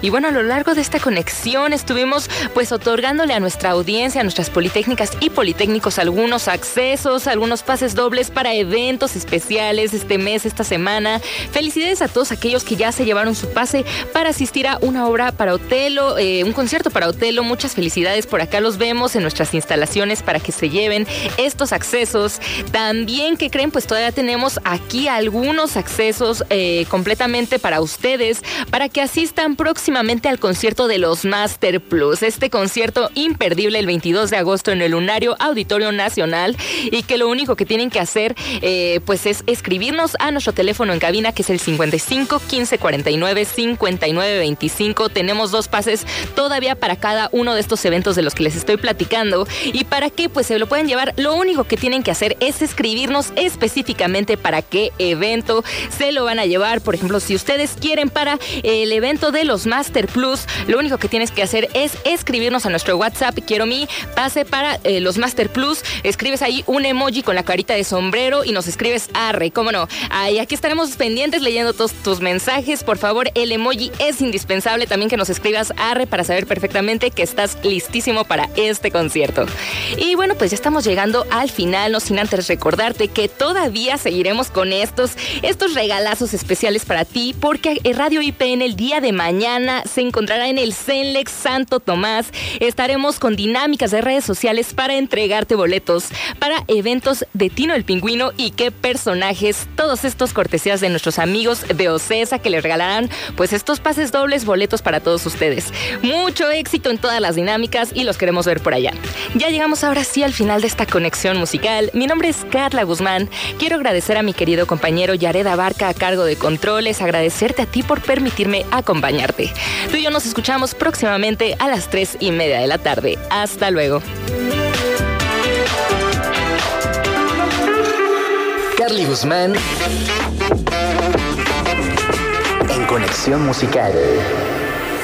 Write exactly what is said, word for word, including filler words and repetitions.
Y bueno, a lo largo de esta conexión estuvimos pues otorgándole a nuestra audiencia, a nuestras politécnicas y politécnicos algunos accesos, algunos pases dobles para eventos especiales este mes, esta semana. Felicidades a todos aquellos que ya se llevaron su pase para asistir a una obra para Otelo, eh, un concierto para Otelo. Muchas felicidades, por acá los vemos en nuestras instalaciones para que se lleven estos accesos. También, ¿qué creen? Pues todavía tenemos aquí algunos accesos eh, completamente para ustedes, para que asistan próximamente al concierto de los Master Plus, este concierto imperdible el veintidós de agosto en el Lunario Auditorio Nacional, y que lo único que tienen que hacer eh, pues es escribirnos a nuestro teléfono en cabina, que es el cincuenta y cinco, quince, cuarenta y nueve, cincuenta y nueve, veinticinco. Tenemos dos pases todavía para cada uno de estos eventos de los que les estoy platicando, y para que pues se lo pueden llevar, lo único que tienen que hacer es escribirnos específicamente para qué evento se lo van a llevar. Por ejemplo, si ustedes quieren para el evento de los Master Plus, lo único que tienes que hacer es escribirnos a nuestro WhatsApp: quiero mi pase para eh, los Master Plus. Escribes ahí un emoji con la carita de sombrero y nos escribes arre, cómo no. Ahí, aquí estaremos pendientes leyendo todos tus mensajes. Por favor, el emoji es indispensable. También que nos escribas arre para saber perfectamente que estás listísimo para este concierto. Y bueno, pues ya estamos llegando al final, no sin antes recordarte que todavía seguiremos con estos, estos regalazos especiales para ti, porque Radio I P N el día de mañana se encontrará en el CENLEX Santo Tomás. Estaremos con dinámicas de redes sociales para entregarte boletos para eventos de Tino el Pingüino y qué personajes. Todos estos cortesías de nuestros amigos de OCESA, que les regalarán pues estos pases dobles, boletos para todos ustedes. Mucho éxito en todas las dinámicas y los queremos ver por allá. Ya llegamos ahora sí al final de esta conexión musical. Mi nombre es Carla Guzmán. Quiero agradecer a mi querido compañero Yared Abarca a cargo de controles, agradecerte a ti por permitirme acompañarte. Tú y yo nos escuchamos próximamente a las tres y media de la tarde. Hasta luego. Carly Guzmán en Conexión Musical.